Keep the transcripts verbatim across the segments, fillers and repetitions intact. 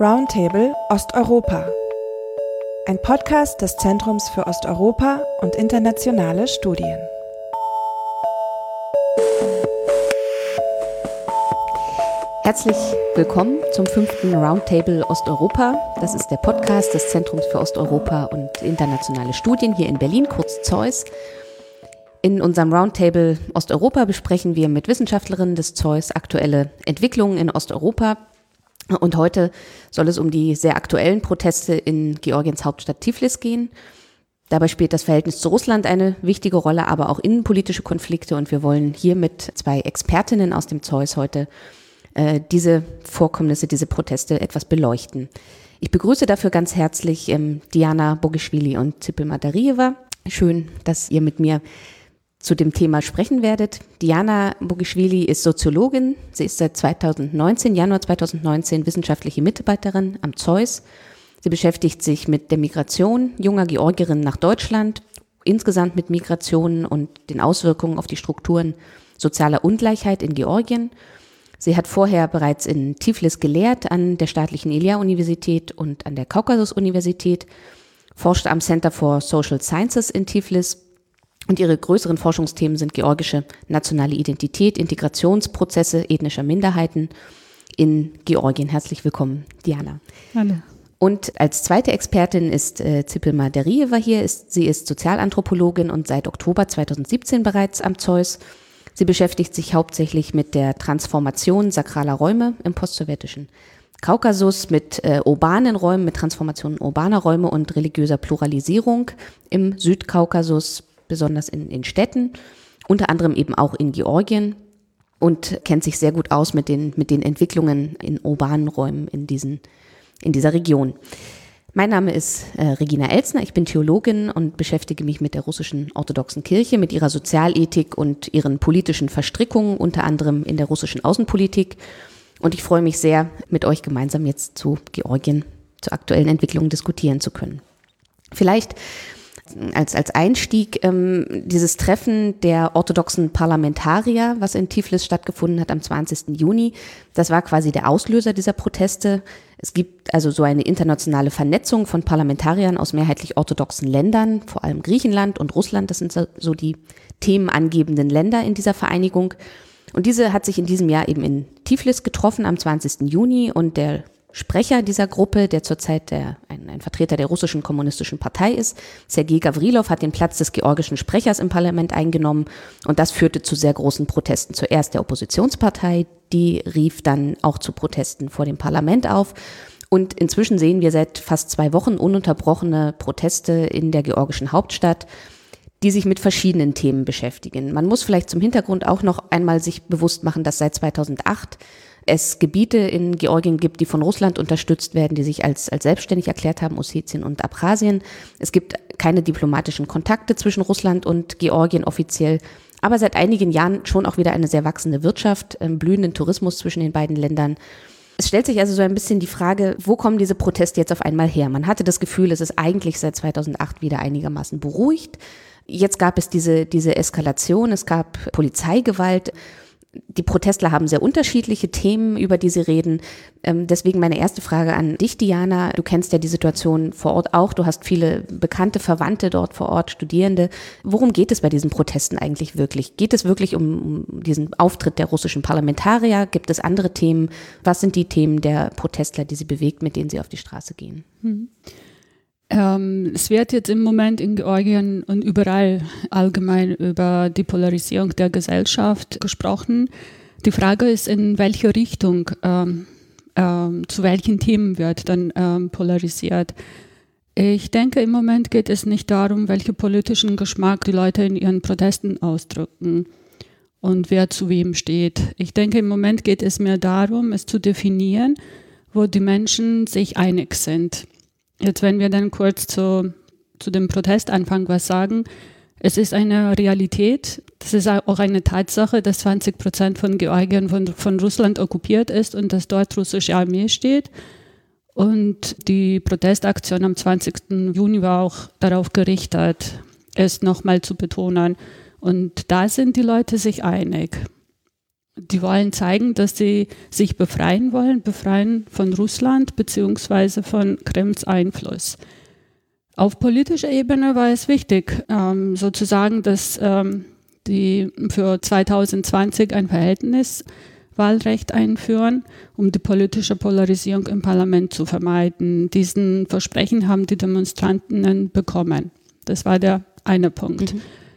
Roundtable Osteuropa. Ein Podcast des Zentrums für Osteuropa und internationale Studien. Herzlich willkommen zum fünften Roundtable Osteuropa. Das ist der Podcast des Zentrums für Osteuropa und internationale Studien hier in Berlin, kurz Z E U S. In unserem Roundtable Osteuropa besprechen wir mit Wissenschaftlerinnen des Z E U S aktuelle Entwicklungen in Osteuropa. Und heute soll es um die sehr aktuellen Proteste in Georgiens Hauptstadt Tiflis gehen. Dabei spielt das Verhältnis zu Russland eine wichtige Rolle, aber auch innenpolitische Konflikte. Und wir wollen hier mit zwei Expertinnen aus dem Z E U S heute äh, diese Vorkommnisse, diese Proteste etwas beleuchten. Ich begrüße dafür ganz herzlich ähm, Diana Bogischvili und Zipel Madarieva. Schön, dass ihr mit mir zu dem Thema sprechen werdet. Diana Bogischvili ist Soziologin. Sie ist seit zweitausendneunzehn, Januar zweitausendneunzehn wissenschaftliche Mitarbeiterin am Z E U S. Sie beschäftigt sich mit der Migration junger Georgierinnen nach Deutschland, insgesamt mit Migrationen und den Auswirkungen auf die Strukturen sozialer Ungleichheit in Georgien. Sie hat vorher bereits in Tiflis gelehrt an der staatlichen Ilia-Universität und an der Kaukasus-Universität, forschte am Center for Social Sciences in Tiflis. Und ihre größeren Forschungsthemen sind georgische nationale Identität, Integrationsprozesse ethnischer Minderheiten in Georgien. Herzlich willkommen, Diana. Hallo. Und als zweite Expertin ist äh, Zipel Madarieva hier. Ist, sie ist Sozialanthropologin und seit Oktober zweitausendsiebzehn bereits am Z E U S. Sie beschäftigt sich hauptsächlich mit der Transformation sakraler Räume im postsowjetischen Kaukasus, mit äh, urbanen Räumen, mit Transformationen urbaner Räume und religiöser Pluralisierung im Südkaukasus, besonders in, in Städten, unter anderem eben auch in Georgien, und kennt sich sehr gut aus mit den, mit den Entwicklungen in urbanen Räumen in, diesen, in dieser Region. Mein Name ist äh, Regina Elzner, ich bin Theologin und beschäftige mich mit der russischen orthodoxen Kirche, mit ihrer Sozialethik und ihren politischen Verstrickungen, unter anderem in der russischen Außenpolitik. Und ich freue mich sehr, mit euch gemeinsam jetzt zu Georgien, zu aktuellen Entwicklungen diskutieren zu können. Vielleicht Als, als Einstieg ähm, dieses Treffen der orthodoxen Parlamentarier, was in Tiflis stattgefunden hat am zwanzigsten Juni, das war quasi der Auslöser dieser Proteste. Es gibt also so eine internationale Vernetzung von Parlamentariern aus mehrheitlich orthodoxen Ländern, vor allem Griechenland und Russland, das sind so die themenangebenden Länder in dieser Vereinigung. Und diese hat sich in diesem Jahr eben in Tiflis getroffen am zwanzigsten Juni, und der Sprecher dieser Gruppe, der zurzeit der, ein, ein Vertreter der russischen kommunistischen Partei ist, Sergei Gavrilov, hat den Platz des georgischen Sprechers im Parlament eingenommen, und das führte zu sehr großen Protesten. Zuerst der Oppositionspartei, die rief dann auch zu Protesten vor dem Parlament auf, und inzwischen sehen wir seit fast zwei Wochen ununterbrochene Proteste in der georgischen Hauptstadt, die sich mit verschiedenen Themen beschäftigen. Man muss vielleicht zum Hintergrund auch noch einmal sich bewusst machen, dass seit zweitausendacht es Gebiete in Georgien gibt, die von Russland unterstützt werden, die sich als, als selbstständig erklärt haben, Ossetien und Abchasien. Es gibt keine diplomatischen Kontakte zwischen Russland und Georgien offiziell, aber seit einigen Jahren schon auch wieder eine sehr wachsende Wirtschaft, äh, blühenden Tourismus zwischen den beiden Ländern. Es stellt sich also so ein bisschen die Frage, wo kommen diese Proteste jetzt auf einmal her? Man hatte das Gefühl, es ist eigentlich seit zweitausendacht wieder einigermaßen beruhigt. Jetzt gab es diese, diese Eskalation, es gab Polizeigewalt. Die Protestler haben sehr unterschiedliche Themen, über die sie reden. Ähm, deswegen meine erste Frage an dich, Diana. Du kennst ja die Situation vor Ort auch. Du hast viele bekannte Verwandte dort vor Ort, Studierende. Worum geht es bei diesen Protesten eigentlich wirklich? Geht es wirklich um, um diesen Auftritt der russischen Parlamentarier? Gibt es andere Themen? Was sind die Themen der Protestler, die sie bewegt, mit denen sie auf die Straße gehen? Hm. Ähm, es wird jetzt im Moment in Georgien und überall allgemein über die Polarisierung der Gesellschaft gesprochen. Die Frage ist, in welche Richtung, ähm, ähm, zu welchen Themen wird dann ähm, polarisiert. Ich denke, im Moment geht es nicht darum, welchen politischen Geschmack die Leute in ihren Protesten ausdrücken und wer zu wem steht. Ich denke, im Moment geht es mehr darum, es zu definieren, wo die Menschen sich einig sind. Jetzt, wenn wir dann kurz zu, zu dem Protestanfang was sagen, es ist eine Realität, das ist auch eine Tatsache, dass zwanzig Prozent von Georgien von, von Russland okkupiert ist und dass dort russische Armee steht. Und die Protestaktion am zwanzigsten Juni war auch darauf gerichtet, es nochmal zu betonen. Und da sind die Leute sich einig. Die wollen zeigen, dass sie sich befreien wollen, befreien von Russland bzw. von Kremls Einfluss. Auf politischer Ebene war es wichtig, ähm, sozusagen, dass ähm, die für zwanzig zwanzig ein Verhältniswahlrecht einführen, um die politische Polarisierung im Parlament zu vermeiden. Diesen Versprechen haben die Demonstranten bekommen. Das war der eine Punkt. Mhm.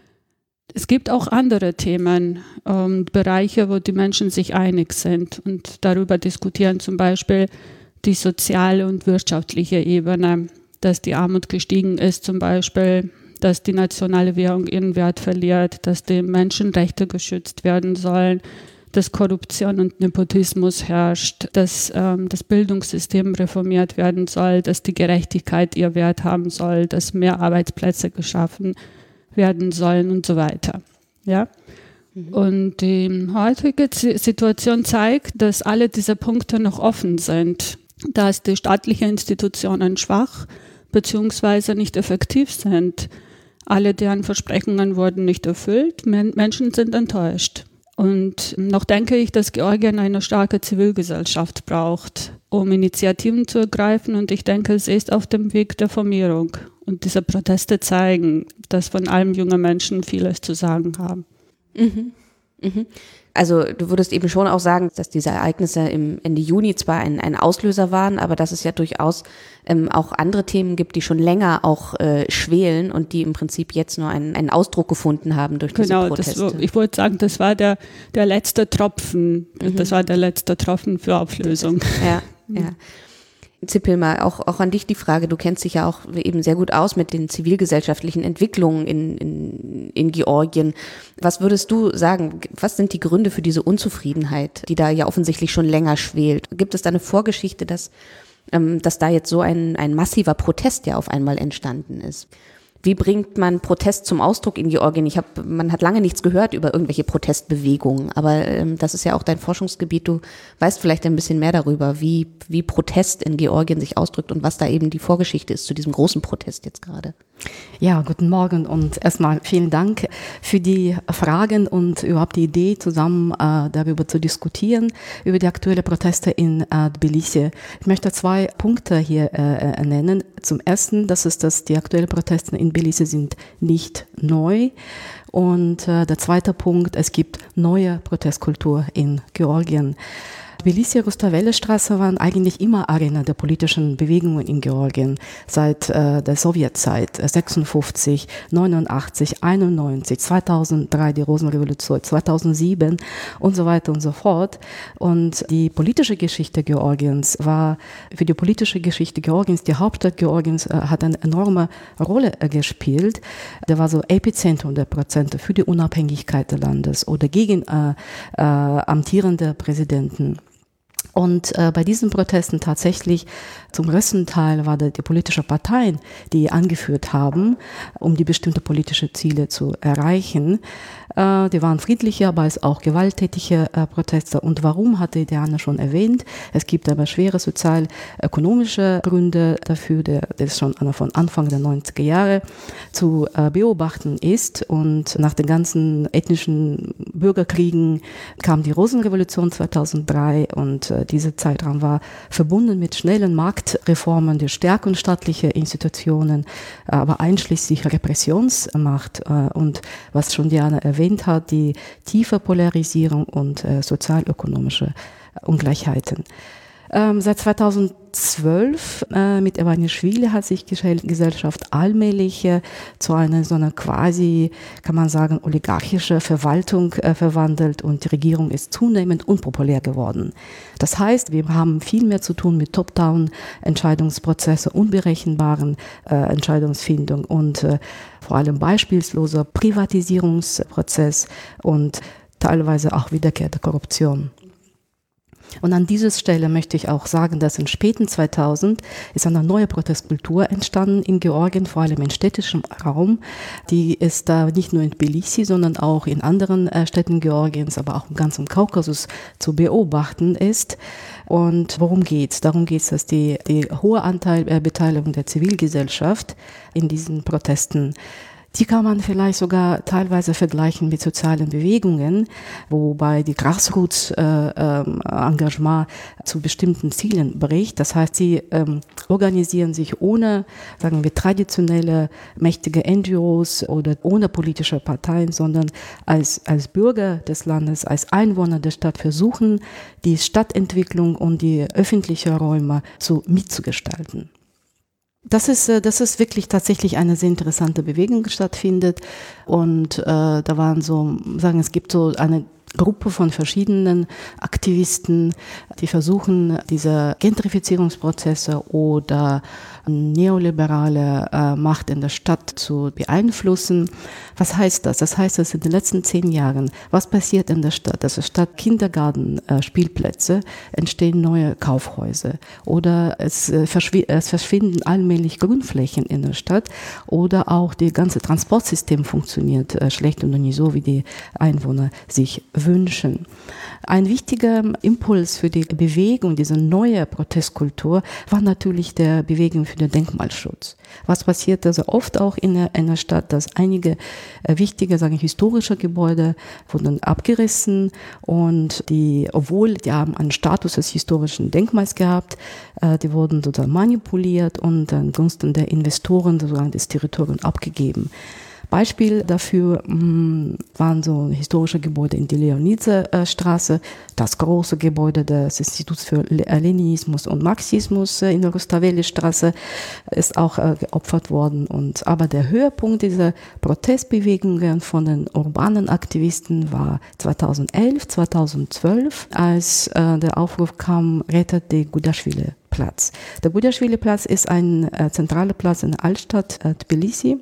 Es gibt auch andere Themen, ähm, Bereiche, wo die Menschen sich einig sind und darüber diskutieren, zum Beispiel die soziale und wirtschaftliche Ebene, dass die Armut gestiegen ist zum Beispiel, dass die nationale Währung ihren Wert verliert, dass die Menschenrechte geschützt werden sollen, dass Korruption und Nepotismus herrscht, dass ähm, das Bildungssystem reformiert werden soll, dass die Gerechtigkeit ihr Wert haben soll, dass mehr Arbeitsplätze geschaffen werden sollen und so weiter. Ja? Mhm. Und die heutige Situation zeigt, dass alle diese Punkte noch offen sind, dass die staatlichen Institutionen schwach bzw. nicht effektiv sind. Alle deren Versprechungen wurden nicht erfüllt, Men- Menschen sind enttäuscht. Und noch denke ich, dass Georgien eine starke Zivilgesellschaft braucht, um Initiativen zu ergreifen. Und ich denke, sie ist auf dem Weg der Formierung. Und diese Proteste zeigen, dass von allem junge Menschen vieles zu sagen haben. Mhm. Mhm. Also du würdest eben schon auch sagen, dass diese Ereignisse im Ende Juni zwar ein, ein Auslöser waren, aber dass es ja durchaus ähm, auch andere Themen gibt, die schon länger auch äh, schwelen und die im Prinzip jetzt nur einen, einen Ausdruck gefunden haben durch diese genau, Proteste. Genau, ich wollte sagen, das war der, der letzte Tropfen. Mhm. Das war der letzte Tropfen für Auflösung. Ja, ja. Zippelma, auch, auch an dich die Frage, du kennst dich ja auch eben sehr gut aus mit den zivilgesellschaftlichen Entwicklungen in, in, in Georgien. Was würdest du sagen, was sind die Gründe für diese Unzufriedenheit, die da ja offensichtlich schon länger schwelt? Gibt es da eine Vorgeschichte, dass, ähm, dass da jetzt so ein, ein massiver Protest ja auf einmal entstanden ist? Wie bringt man Protest zum Ausdruck in Georgien? Ich hab, man hat lange nichts gehört über irgendwelche Protestbewegungen, aber ähm, das ist ja auch dein Forschungsgebiet. Du weißt vielleicht ein bisschen mehr darüber, wie, wie Protest in Georgien sich ausdrückt und was da eben die Vorgeschichte ist zu diesem großen Protest jetzt gerade. Ja, guten Morgen und erstmal vielen Dank für die Fragen und überhaupt die Idee, zusammen äh, darüber zu diskutieren, über die aktuellen Proteste in äh, Tbilisi. Ich möchte zwei Punkte hier äh, nennen. Zum ersten, das ist, dass die aktuellen Proteste in Tbilisi sind nicht neu. Und äh, der zweite Punkt, es gibt neue Protestkultur in Georgien. Tbilisi, Rustaveli-Straße waren eigentlich immer Arena der politischen Bewegungen in Georgien seit äh, der Sowjetzeit, sechsundfünfzig, neunundachtzig, einundneunzig, zweitausenddrei die Rosenrevolution, zweitausendsieben und so weiter und so fort. Und die politische Geschichte Georgiens war, für die politische Geschichte Georgiens, die Hauptstadt Georgiens äh, hat eine enorme Rolle äh, gespielt. Der war so Epizentrum der Prozente für die Unabhängigkeit des Landes oder gegen äh, äh, amtierende Präsidenten. Und äh, bei diesen Protesten tatsächlich zum größten Teil waren die politischen Parteien, die angeführt haben, um die bestimmte politische Ziele zu erreichen. Äh, die waren friedliche, aber es auch gewalttätige äh, Proteste. Und warum, hatte Diana schon erwähnt. Es gibt aber schwere sozial-ökonomische Gründe dafür, der, das schon von Anfang der neunziger Jahre zu äh, beobachten ist. Und nach den ganzen ethnischen Bürgerkriegen kam die Rosenrevolution zweitausenddrei und äh, dieser Zeitraum war verbunden mit schnellen Marktreformen, der Stärkung staatlicher Institutionen, aber einschließlich Repressionsmacht und was schon Diana erwähnt hat, die tiefe Polarisierung und äh, sozialökonomische Ungleichheiten. Ähm, seit zweitausendzwölf äh, mit Ivanischvili hat sich die Gesellschaft allmählich äh, zu einer so einer quasi, kann man sagen, oligarchische Verwaltung äh, verwandelt und die Regierung ist zunehmend unpopulär geworden. Das heißt, wir haben viel mehr zu tun mit Top-Down-Entscheidungsprozesse, unberechenbaren äh, Entscheidungsfindung und äh, vor allem beispielsloser Privatisierungsprozess und teilweise auch Wiederkehr der Korruption. Und an dieser Stelle möchte ich auch sagen, dass in späten zweitausend ist eine neue Protestkultur entstanden in Georgien, vor allem im städtischen Raum. Die ist da nicht nur in Tbilisi, sondern auch in anderen äh, Städten Georgiens, aber auch im ganzen Kaukasus zu beobachten ist. Und worum geht's? Darum geht's, dass die, die hohe Anteil äh, Beteiligung der Zivilgesellschaft in diesen Protesten Die kann man vielleicht sogar teilweise vergleichen mit sozialen Bewegungen, wobei die Grassroots-Engagement äh, zu bestimmten Zielen bricht. Das heißt, sie ähm, organisieren sich ohne, sagen wir, traditionelle, mächtige N G Os oder ohne politische Parteien, sondern als, als Bürger des Landes, als Einwohner der Stadt versuchen, die Stadtentwicklung und die öffentlichen Räume so mitzugestalten. Das ist, das ist wirklich tatsächlich eine sehr interessante Bewegung, die stattfindet. Und äh, da waren so, sagen, es gibt so eine Gruppe von verschiedenen Aktivisten, die versuchen, diese Gentrifizierungsprozesse oder neoliberale äh, Macht in der Stadt zu beeinflussen. Was heißt das? Das heißt, dass in den letzten zehn Jahren, was passiert in der Stadt? Also statt Kindergarten, äh, Spielplätze, entstehen neue Kaufhäuser oder es, äh, verschw- es verschwinden allmählich Grünflächen in der Stadt oder auch das ganze Transportsystem funktioniert äh, schlecht und nicht so, wie die Einwohner sich wünschen. Ein wichtiger Impuls für die Bewegung, diese neue Protestkultur, war natürlich der Bewegung für den Denkmalschutz. Was passiert also oft auch in der, in der Stadt, dass einige äh, wichtige, sagen wir, historische Gebäude wurden abgerissen und die, obwohl die haben einen Status des historischen Denkmals gehabt, äh, die wurden sozusagen manipuliert und ansonsten der Investoren sozusagen das Territorium abgegeben. Beispiel dafür mh, waren so historische Gebäude in der Leonidze-Straße, das große Gebäude des Instituts für Leninismus und Marxismus in der Rustaveli-Straße ist auch äh, geopfert worden. Und, aber der Höhepunkt dieser Protestbewegungen von den urbanen Aktivisten war zweitausendelf, zweitausendzwölf, als äh, der Aufruf kam, rettet den Gudaschwili-Platz. Der Gudaschwili-Platz ist ein äh, zentraler Platz in der Altstadt äh, Tbilisi.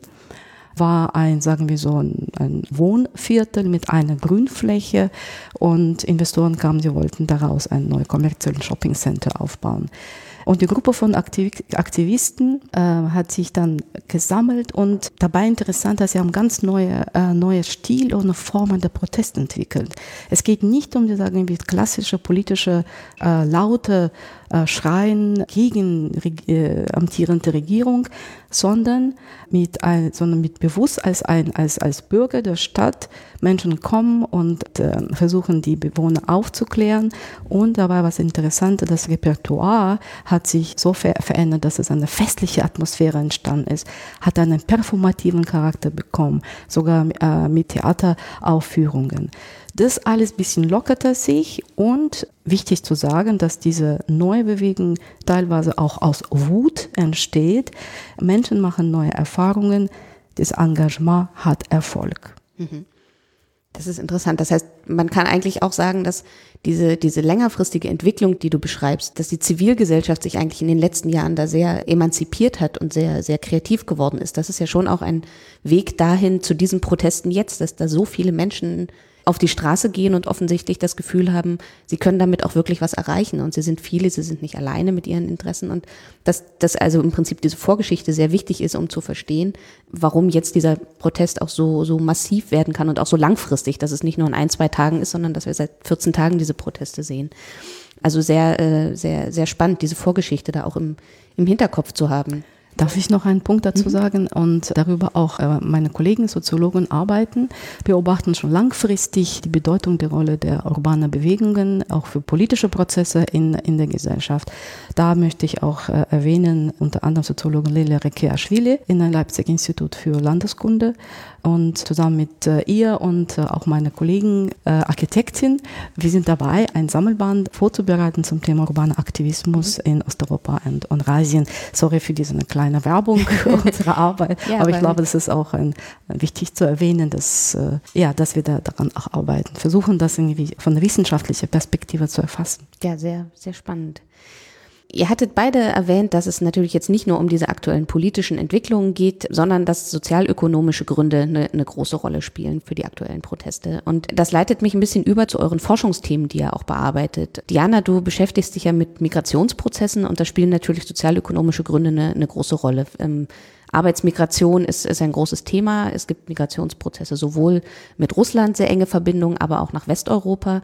War ein, sagen wir so, ein, ein Wohnviertel mit einer Grünfläche und Investoren kamen, sie wollten daraus ein neues kommerzielles Shoppingcenter aufbauen. Und die Gruppe von Aktiv- Aktivisten äh, hat sich dann gesammelt und dabei interessant, dass sie haben ganz neue, äh, neue Stil und Formen der Proteste entwickelt. Es geht nicht um die, sagen wir, klassische politische äh, laute äh, Schreien gegen äh, amtierende Regierung, sondern mit, ein, sondern mit bewusst als, ein, als, als Bürger der Stadt Menschen kommen und äh, versuchen, die Bewohner aufzuklären. Und dabei, was interessant, das Repertoire hat sich so ver- verändert, dass es eine festliche Atmosphäre entstanden ist, hat einen performativen Charakter bekommen, sogar äh, mit Theateraufführungen. Das alles ein bisschen lockerte sich und wichtig zu sagen, dass diese neue Bewegung teilweise auch aus Wut entsteht. Menschen machen neue Erfahrungen, das Engagement hat Erfolg. Mhm. Das ist interessant. Das heißt, man kann eigentlich auch sagen, dass diese, diese längerfristige Entwicklung, die du beschreibst, dass die Zivilgesellschaft sich eigentlich in den letzten Jahren da sehr emanzipiert hat und sehr, sehr kreativ geworden ist. Das ist ja schon auch ein Weg dahin zu diesen Protesten jetzt, dass da so viele Menschen auf die Straße gehen und offensichtlich das Gefühl haben, sie können damit auch wirklich was erreichen und sie sind viele, sie sind nicht alleine mit ihren Interessen und dass, dass also im Prinzip diese Vorgeschichte sehr wichtig ist, um zu verstehen, warum jetzt dieser Protest auch so, so massiv werden kann und auch so langfristig, dass es nicht nur in ein, zwei Tagen ist, sondern dass wir seit vierzehn Tagen diese Proteste sehen. Also sehr, äh, sehr, sehr spannend, diese Vorgeschichte da auch im, im Hinterkopf zu haben. Darf ich noch einen Punkt dazu sagen und darüber auch äh, meine Kollegen Soziologen arbeiten, beobachten schon langfristig die Bedeutung der Rolle der urbanen Bewegungen, auch für politische Prozesse in, in der Gesellschaft. Da möchte ich auch äh, erwähnen, unter anderem Soziologin Lelia Rekeashvili in der Leipzig Institut für Landeskunde und zusammen mit äh, ihr und äh, auch meine Kollegen äh, Architektin, wir sind dabei, ein Sammelband vorzubereiten zum Thema urbaner Aktivismus in Osteuropa und, und Asien. Sorry für diese kleine Eine Werbung unserer Arbeit, ja, aber ich glaube, das ist auch ein, wichtig zu erwähnen, dass, äh, ja, dass wir da daran auch arbeiten, versuchen, das irgendwie von der wissenschaftlichen Perspektive zu erfassen. Ja, sehr, sehr spannend. Ihr hattet beide erwähnt, dass es natürlich jetzt nicht nur um diese aktuellen politischen Entwicklungen geht, sondern dass sozialökonomische Gründe eine, eine große Rolle spielen für die aktuellen Proteste. Und das leitet mich ein bisschen über zu euren Forschungsthemen, die ihr auch bearbeitet. Diana, du beschäftigst dich ja mit Migrationsprozessen und da spielen natürlich sozialökonomische Gründe eine, eine große Rolle. Ähm, Arbeitsmigration ist, ist ein großes Thema. Es gibt Migrationsprozesse sowohl mit Russland, sehr enge Verbindungen, aber auch nach Westeuropa.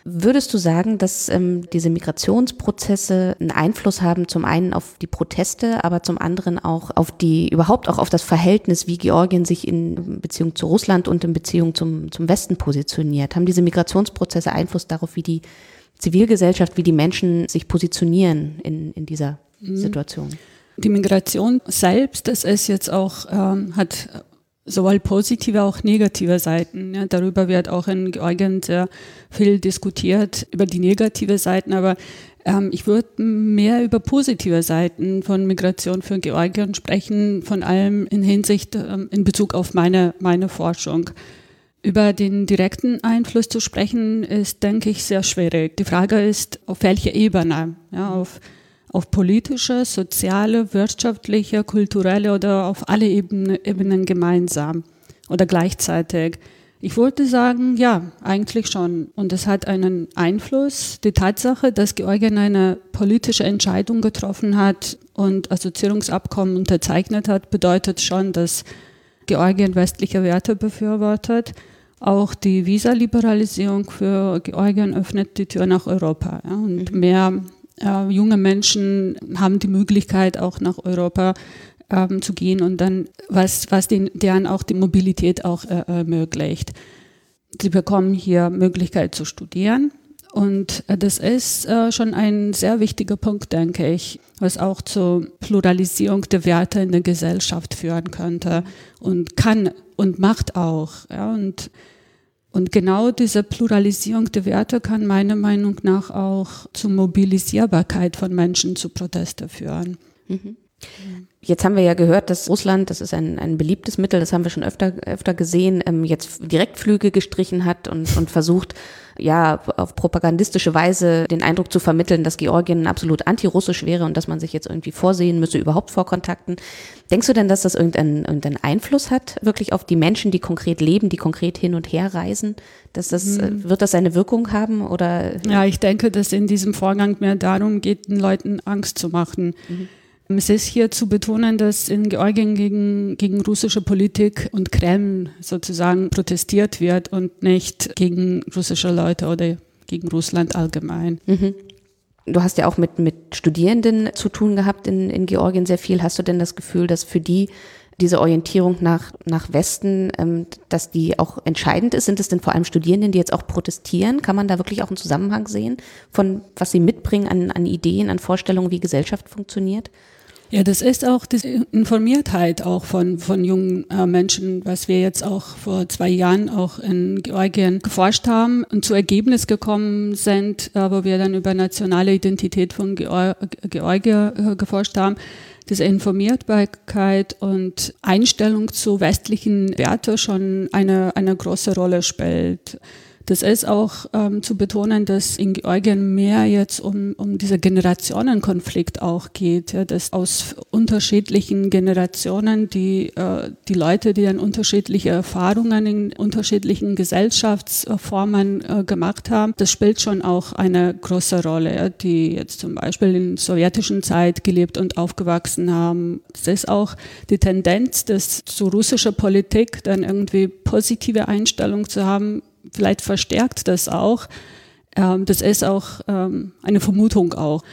Würdest du sagen, dass ähm, diese Migrationsprozesse einen Einfluss haben, zum einen auf die Proteste, aber zum anderen auch auf die, überhaupt auch auf das Verhältnis, wie Georgien sich in Beziehung zu Russland und in Beziehung zum, zum Westen positioniert? Haben diese Migrationsprozesse Einfluss darauf, wie die Zivilgesellschaft, wie die Menschen sich positionieren in, in dieser mhm. Situation? Die Migration selbst, das ist jetzt auch, ähm, hat sowohl positive, auch negative Seiten. Ja, darüber wird auch in Georgien sehr viel diskutiert, über die negative Seiten, aber ähm, ich würde mehr über positive Seiten von Migration für Georgien sprechen, von allem in Hinsicht, ähm, in Bezug auf meine, meine Forschung. Über den direkten Einfluss zu sprechen, ist, denke ich, sehr schwierig. Die Frage ist, auf welcher Ebene? Ja, auf auf politische, soziale, wirtschaftliche, kulturelle oder auf alle Ebenen, Ebenen gemeinsam oder gleichzeitig. Ich würde sagen, ja, eigentlich schon. Und es hat einen Einfluss. Die Tatsache, dass Georgien eine politische Entscheidung getroffen hat und Assoziierungsabkommen unterzeichnet hat, bedeutet schon, dass Georgien westliche Werte befürwortet. Auch die Visaliberalisierung für Georgien öffnet die Tür nach Europa. Ja, und mehr Äh, junge Menschen haben die Möglichkeit, auch nach Europa ähm, zu gehen und dann, was, was den, deren auch die Mobilität auch äh, ermöglicht. Sie bekommen hier Möglichkeit zu studieren und äh, das ist äh, schon ein sehr wichtiger Punkt, denke ich, was auch zur Pluralisierung der Werte in der Gesellschaft führen könnte und kann und macht auch. Ja, und Und genau diese Pluralisierung der Werte kann meiner Meinung nach auch zur Mobilisierbarkeit von Menschen zu Proteste führen. Mhm. Jetzt haben wir ja gehört, dass Russland, das ist ein, ein beliebtes Mittel, das haben wir schon öfter, öfter gesehen, ähm, jetzt Direktflüge gestrichen hat und, und versucht, ja, auf propagandistische Weise den Eindruck zu vermitteln, dass Georgien absolut antirussisch wäre und dass man sich jetzt irgendwie vorsehen müsse, überhaupt vor Kontakten. Denkst du denn, dass das irgendeinen, irgendeinen Einfluss hat, wirklich auf die Menschen, die konkret leben, die konkret hin und her reisen? Dass das, mhm. Wird das eine Wirkung haben? Oder? Ja, ich denke, dass in diesem Vorgang mehr darum geht, den Leuten Angst zu machen. Mhm. Es ist hier zu betonen, dass in Georgien gegen, gegen russische Politik und Kreml sozusagen protestiert wird und nicht gegen russische Leute oder gegen Russland allgemein. Mhm. Du hast ja auch mit, mit Studierenden zu tun gehabt in, in Georgien sehr viel. Hast du denn das Gefühl, dass für die diese Orientierung nach, nach Westen, ähm, dass die auch entscheidend ist? Sind es denn vor allem Studierenden, die jetzt auch protestieren? Kann man da wirklich auch einen Zusammenhang sehen von was sie mitbringen an, an Ideen, an Vorstellungen, wie Gesellschaft funktioniert? Ja, das ist auch die Informiertheit auch von, von jungen äh, Menschen, was wir jetzt auch vor zwei Jahren auch in Georgien geforscht haben und zu Ergebnis gekommen sind, äh, wo wir dann über nationale Identität von Geor- Georgien äh, geforscht haben. Diese Informierbarkeit und Einstellung zu westlichen Werten schon eine, eine große Rolle spielt. Das ist auch ähm, zu betonen, dass in Georgien mehr jetzt um, um dieser Generationenkonflikt auch geht, ja, dass aus unterschiedlichen Generationen die, äh, die Leute, die dann unterschiedliche Erfahrungen in unterschiedlichen Gesellschaftsformen äh, gemacht haben, das spielt schon auch eine große Rolle, ja, die jetzt zum Beispiel in sowjetischen Zeit gelebt und aufgewachsen haben. Das ist auch die Tendenz, dass zu russischer Politik dann irgendwie positive Einstellung zu haben. Vielleicht verstärkt das auch. Ähm, das ist auch ähm, eine Vermutung auch.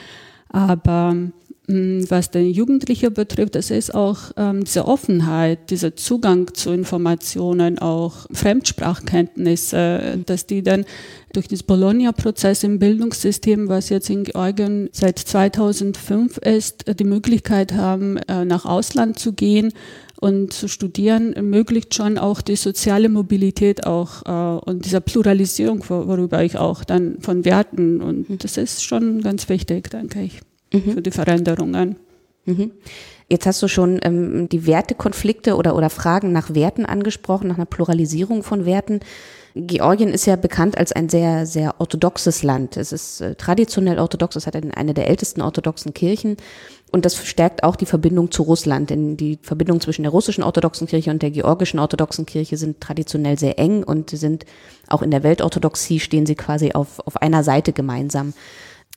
Aber mh, was den Jugendlichen betrifft, das ist auch ähm, diese Offenheit, dieser Zugang zu Informationen, auch Fremdsprachkenntnisse, dass die dann durch das Bologna-Prozess im Bildungssystem, was jetzt in Georgien seit zweitausendfünf ist, die Möglichkeit haben, äh, nach Ausland zu gehen und zu studieren, ermöglicht schon auch die soziale Mobilität auch äh, und dieser Pluralisierung, worüber ich auch dann von Werten, und das ist schon ganz wichtig, denke ich, mhm. für die Veränderungen. Mhm. Jetzt hast du schon ähm, die Wertekonflikte oder, oder Fragen nach Werten angesprochen, nach einer Pluralisierung von Werten. Georgien ist ja bekannt als ein sehr, sehr orthodoxes Land. Es ist äh, traditionell orthodox, es hat eine der ältesten orthodoxen Kirchen und das verstärkt auch die Verbindung zu Russland, denn die Verbindung zwischen der russischen orthodoxen Kirche und der georgischen orthodoxen Kirche sind traditionell sehr eng und sind auch in der Weltorthodoxie stehen sie quasi auf, auf einer Seite gemeinsam.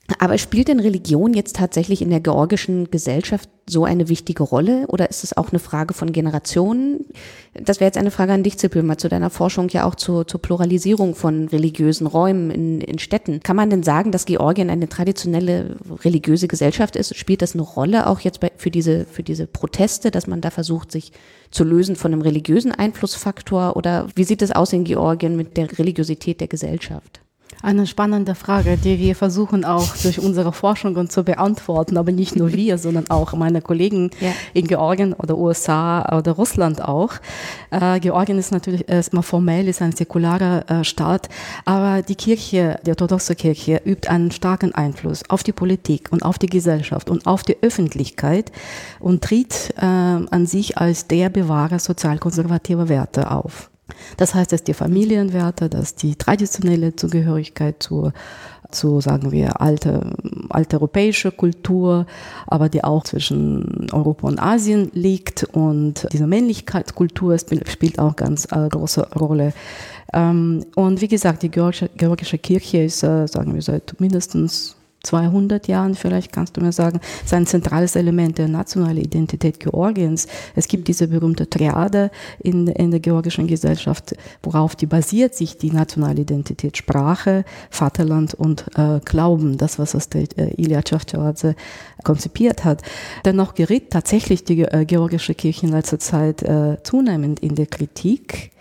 Aber spielt denn Religion jetzt tatsächlich in der georgischen Gesellschaft so eine wichtige Rolle oder ist es auch eine Frage von Generationen? Das wäre jetzt eine Frage an dich, Zippel, mal zu deiner Forschung ja auch zur, zur Pluralisierung von religiösen Räumen in, in Städten. Kann man denn sagen, dass Georgien eine traditionelle religiöse Gesellschaft ist? Spielt das eine Rolle auch jetzt bei, für diese, für diese Proteste, dass man da versucht, sich zu lösen von einem religiösen Einflussfaktor? Oder wie sieht es aus in Georgien mit der Religiosität der Gesellschaft? Eine spannende Frage, die wir versuchen auch durch unsere Forschungen zu beantworten, aber nicht nur wir, sondern auch meine Kollegen ja. in Georgien oder U S A oder Russland auch. Äh, Georgien ist natürlich erstmal formell, ist ein säkularer äh, Staat, aber die Kirche, die orthodoxe Kirche, übt einen starken Einfluss auf die Politik und auf die Gesellschaft und auf die Öffentlichkeit und tritt äh, an sich als der Bewahrer sozialkonservativer Werte auf. Das heißt, dass die Familienwerte, dass die traditionelle Zugehörigkeit zur, zu, sagen wir, alte, alte europäische Kultur, aber die auch zwischen Europa und Asien liegt und diese Männlichkeitskultur spielt auch ganz äh, große Rolle. Ähm, und wie gesagt, die georgische, georgische Kirche ist, äh, sagen wir, seit mindestens zweihundert Jahren, vielleicht kannst du mir sagen, ist ein zentrales Element der nationalen Identität Georgiens. Es gibt diese berühmte Triade in, in der georgischen Gesellschaft, worauf die basiert sich die nationale Identität, Sprache, Vaterland und äh, Glauben, das, was das der äh, Ilya Chavchavadze konzipiert hat. Dennoch geriet tatsächlich die äh, georgische Kirche in letzter Zeit äh, zunehmend in der Kritik.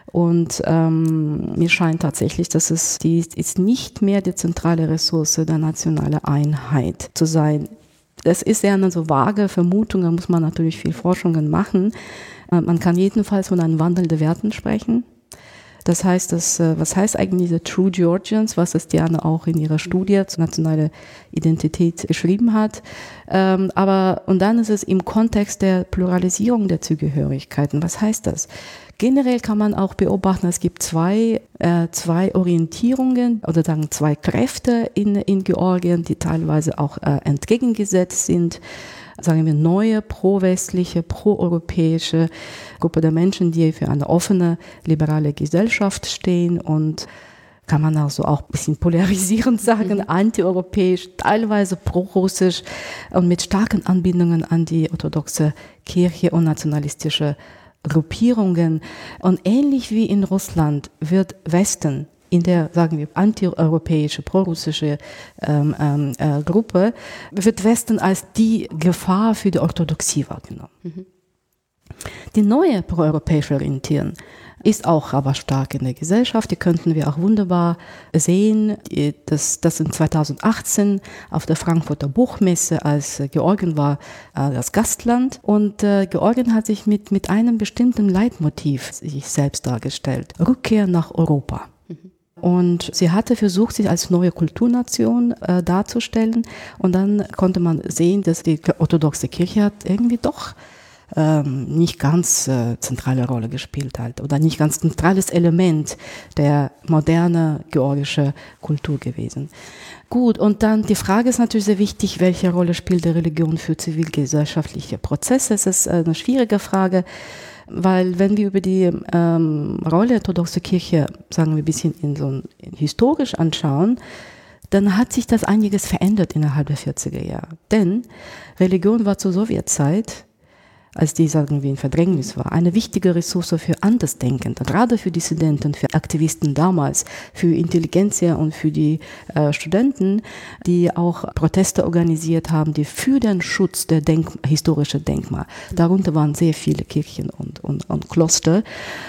Und ähm, mir scheint tatsächlich, dass es die ist nicht mehr die zentrale Ressource der nationalen Einheit zu sein. Das ist ja eine so vage Vermutung, da muss man natürlich viel Forschungen machen. Äh, man kann jedenfalls von einem Wandel der Werten sprechen. Das heißt, dass, äh, was heißt eigentlich diese True Georgians, was es Diana auch in ihrer Studie zur nationalen Identität geschrieben hat. Ähm, aber, und dann ist es im Kontext der Pluralisierung der Zugehörigkeiten. Was heißt das? Generell kann man auch beobachten, es gibt zwei, äh, zwei Orientierungen oder sagen zwei Kräfte in, in Georgien, die teilweise auch äh, entgegengesetzt sind. Sagen wir neue, pro-westliche, pro-europäische Gruppe der Menschen, die für eine offene, liberale Gesellschaft stehen und kann man also auch ein bisschen polarisierend sagen, mhm. antieuropäisch, teilweise pro-russisch und mit starken Anbindungen an die orthodoxe Kirche und nationalistische Gruppierungen. Und ähnlich wie in Russland wird Westen in der, sagen wir, antieuropäische, prorussische ähm, ähm, äh, Gruppe, wird Westen als die Gefahr für die Orthodoxie wahrgenommen. Mhm. Die neue proeuropäische Orientierung ist auch aber stark in der Gesellschaft. Die könnten wir auch wunderbar sehen, dass das in zweitausendachtzehn auf der Frankfurter Buchmesse, als Georgien war das Gastland. Und äh, Georgien hat sich mit, mit einem bestimmten Leitmotiv sich selbst dargestellt. Rückkehr nach Europa. Mhm. Und sie hatte versucht, sich als neue Kulturnation äh, darzustellen. Und dann konnte man sehen, dass die orthodoxe Kirche hat irgendwie doch Ähm, nicht ganz äh, zentrale Rolle gespielt hat oder nicht ganz zentrales Element der modernen georgischen Kultur gewesen. Gut, und dann die Frage ist natürlich sehr wichtig, welche Rolle spielt die Religion für zivilgesellschaftliche Prozesse? Es ist eine schwierige Frage, weil wenn wir über die ähm, Rolle der orthodoxen Kirche, sagen wir ein bisschen in so ein, in historisch anschauen, dann hat sich das einiges verändert innerhalb der vierziger Jahre. Denn Religion war zur Sowjetzeit, als die, sagen wir, in Verdrängnis war, eine wichtige Ressource für Andersdenkende, gerade für Dissidenten, für Aktivisten damals, für Intelligenzia und für die äh, Studenten, die auch Proteste organisiert haben, die für den Schutz der Denk- historischen Denkmale. Darunter waren sehr viele Kirchen und, und, und Kloster.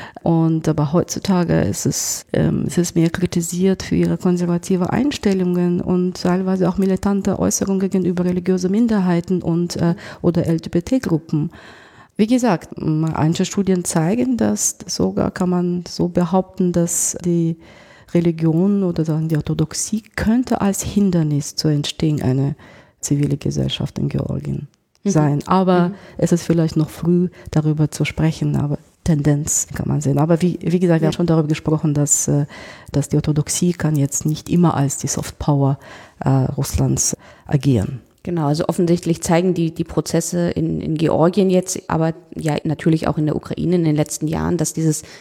Und aber heutzutage ist es, ähm, ist es mehr kritisiert für ihre konservative Einstellungen und teilweise auch militante Äußerungen gegenüber religiösen Minderheiten und äh, oder L G B T-Gruppen. Wie gesagt, manche Studien zeigen, dass sogar kann man so behaupten, dass die Religion oder sagen die Orthodoxie könnte als Hindernis zur Entstehung einer zivilen Gesellschaft in Georgien mhm. sein. Aber mhm. es ist vielleicht noch früh, darüber zu sprechen, aber Tendenz kann man sehen. Aber wie, wie gesagt, wir ja. haben schon darüber gesprochen, dass, dass die Orthodoxie kann jetzt nicht immer als die Softpower äh, Russlands agieren. Genau, also offensichtlich zeigen die, die Prozesse in, in Georgien jetzt, aber ja natürlich auch in der Ukraine in den letzten Jahren, dass dieses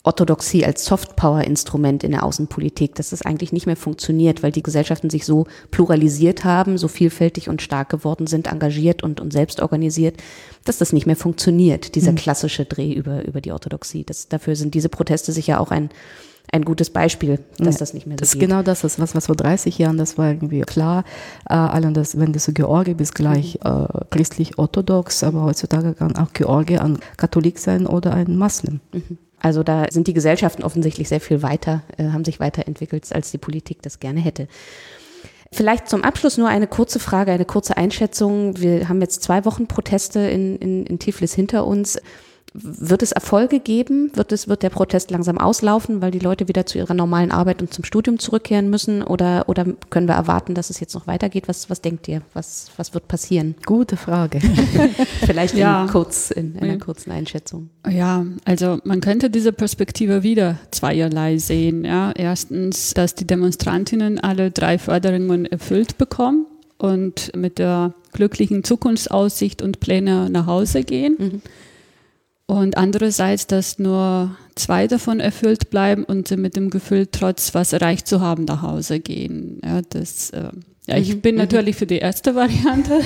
Orthodoxie als Softpower-Instrument in der Außenpolitik, dass das eigentlich nicht mehr funktioniert, weil die Gesellschaften sich so pluralisiert haben, so vielfältig und stark geworden sind, engagiert und, und selbst organisiert, dass das nicht mehr funktioniert, dieser klassische Dreh über, über die Orthodoxie. Das, dafür sind diese Proteste sicher auch ein, ein gutes Beispiel, dass ja, das nicht mehr so das geht. Ist genau das, was, was vor dreißig Jahren, das war irgendwie klar, äh, allen das, wenn du so Georgi bist, gleich mhm. äh, christlich-orthodox, aber heutzutage kann auch Georgi ein Katholik sein oder ein Muslim. Mhm. Also da sind die Gesellschaften offensichtlich sehr viel weiter, äh, haben sich weiterentwickelt, als die Politik das gerne hätte. Vielleicht zum Abschluss nur eine kurze Frage, eine kurze Einschätzung. Wir haben jetzt zwei Wochen Proteste in, in, in Tiflis hinter uns. Wird es Erfolge geben? Wird es, wird der Protest langsam auslaufen, weil die Leute wieder zu ihrer normalen Arbeit und zum Studium zurückkehren müssen? Oder, oder können wir erwarten, dass es jetzt noch weitergeht? Was, was denkt ihr? Was, was wird passieren? Gute Frage. Vielleicht ja. in, kurz, in einer ja. kurzen Einschätzung. Ja, also man könnte diese Perspektive wieder zweierlei sehen. Ja. Erstens, dass die Demonstrantinnen alle drei Forderungen erfüllt bekommen und mit der glücklichen Zukunftsaussicht und Pläne nach Hause gehen. Mhm. Und andererseits, dass nur zwei davon erfüllt bleiben und sie mit dem Gefühl, trotz was erreicht zu haben, nach Hause gehen. Ja, das, äh, ja, ich bin natürlich für die erste Variante,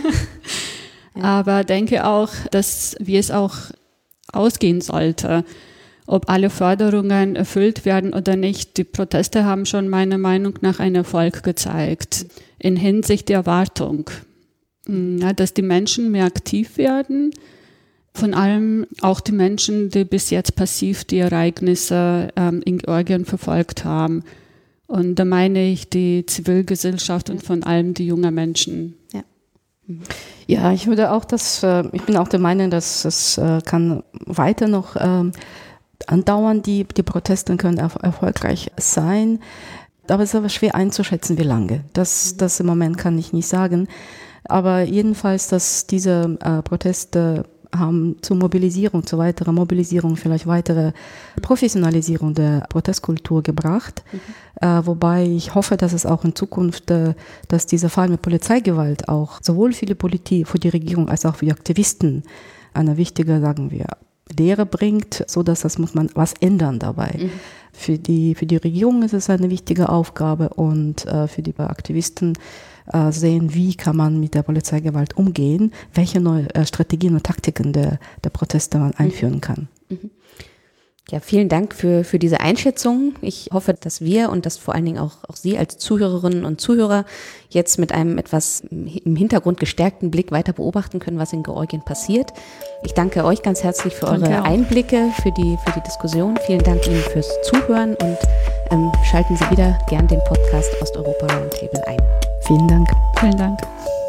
aber denke auch, dass wie es auch ausgehen sollte, ob alle Forderungen erfüllt werden oder nicht. Die Proteste haben schon meiner Meinung nach einen Erfolg gezeigt in Hinsicht der Erwartung, ja, dass die Menschen mehr aktiv werden. Von allem auch die Menschen, die bis jetzt passiv die Ereignisse ähm, in Georgien verfolgt haben. Und da meine ich die Zivilgesellschaft ja. und von allem die jungen Menschen. Ja. Mhm. Ja, ich würde auch das, äh, ich bin auch der Meinung, dass es äh, kann weiter noch äh, andauern, die, die Proteste können erf- erfolgreich sein. Aber es ist aber schwer einzuschätzen, wie lange. Das, das im Moment kann ich nicht sagen. Aber jedenfalls, dass diese äh, Proteste haben zur Mobilisierung, zu weiterer Mobilisierung, vielleicht weitere Professionalisierung der Protestkultur gebracht. Mhm. Äh, wobei ich hoffe, dass es auch in Zukunft, äh, dass dieser Fall mit Polizeigewalt auch sowohl für die Politik, für die Regierung als auch für die Aktivisten eine wichtige, sagen wir, Lehre bringt, so dass das muss man was ändern dabei. Mhm. Für die, für die Regierung ist es eine wichtige Aufgabe und äh, für die Aktivisten äh, sehen, wie kann man mit der Polizeigewalt umgehen, welche neue äh, Strategien und Taktiken der, der Proteste man einführen kann. Mhm. Ja, vielen Dank für, für diese Einschätzung. Ich hoffe, dass wir und dass vor allen Dingen auch, auch Sie als Zuhörerinnen und Zuhörer jetzt mit einem etwas im Hintergrund gestärkten Blick weiter beobachten können, was in Georgien passiert. Ich danke euch ganz herzlich für danke eure auch. Einblicke, für die, für die Diskussion. Vielen Dank Ihnen fürs Zuhören und ähm, schalten Sie wieder gern den Podcast Osteuropa Roundtable ein. Vielen Dank. Vielen Dank.